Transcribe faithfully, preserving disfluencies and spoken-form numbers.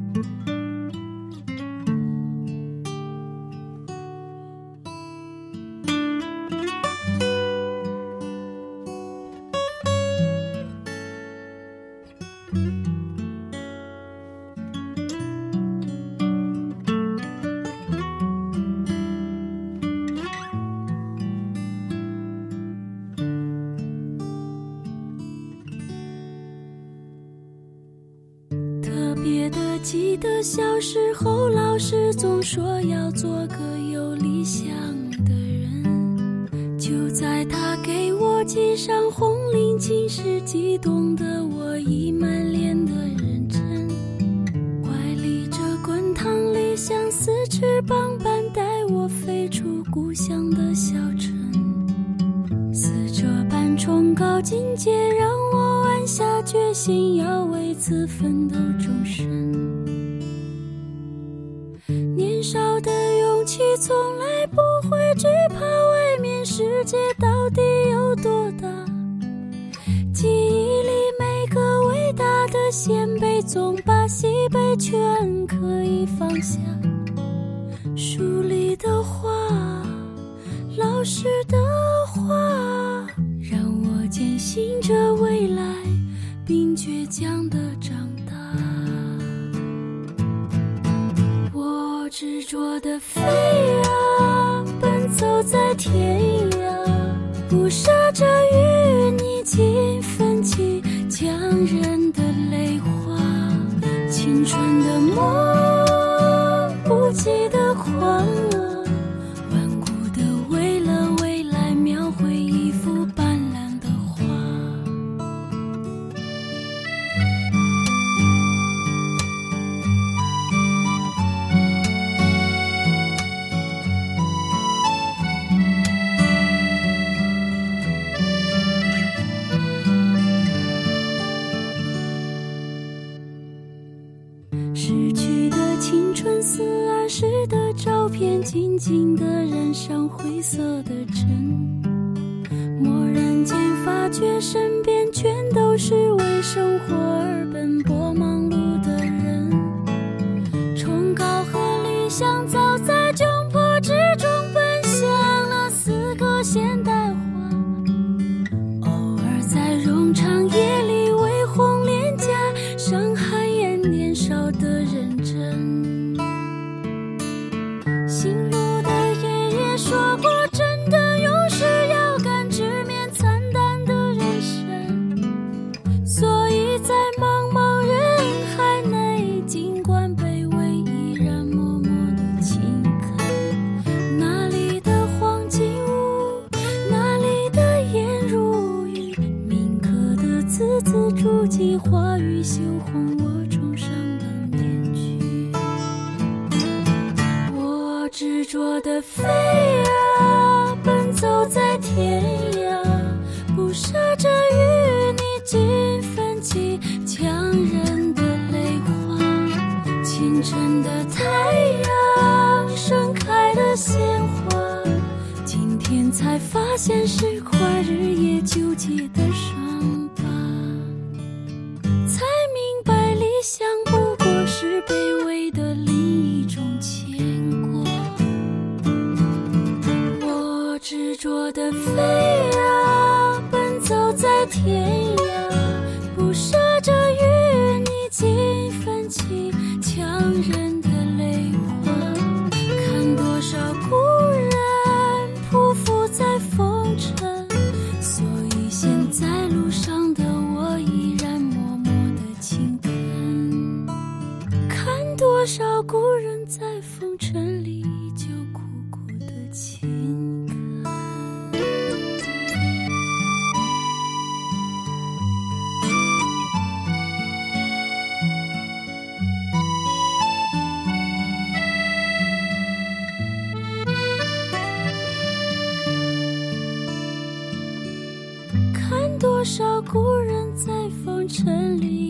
记得小时候老师总说要做个有理想的人，就在他给我系上红领巾时，激动的我已满脸的认真，怀里这滚烫理想似翅膀般带我飞出故乡的小城，似这般崇高境界让我暗下决心要为此奋斗终身。年少的勇气从来不会惧怕外面世界到底有多大，记忆里每个伟大的先辈总把喜悲全可以放下，书里的话，老师的话，让我坚信着未来并倔强地长大。我执着地飞啊，奔走在天涯，不舍着与你尽分歧，强忍的泪花，青春的梦，不羁的狂热，顽固的为了未来描绘一幅斑斓的画。逝去的青春似儿时的照片，静静地染上灰色的尘，蓦然间发觉身边全都是为生活而奔波忙碌的人，崇高和理想早在窘迫之中奔向了四个现代化，偶尔在冗长夜里微红脸颊，伤害眼年少的认真。姓陆的爷爷说过，真的勇士要敢直面惨淡的人生，所以在茫茫人海内，尽管卑微依然默默的勤恳，哪里的黄金屋，哪里的颜如玉，铭刻的字字珠玑，话语羞红我重上的面具。我执着地飞啊，奔走在天涯，不舍着与你尽分歧，强忍的泪花，清晨的太阳，盛开的鲜花，今天才发现是块日夜纠结的伤疤，才明白理想不过是卑微的另一种牵挂。我执着地飞啊，奔走在天涯，不舍着与你尽分歧，强忍的泪花，看多少故人匍匐在风尘，所以现在路上的我依然默默的勤恳，看多少故人在风尘里依旧苦苦的勤恳。看多少故人在风尘里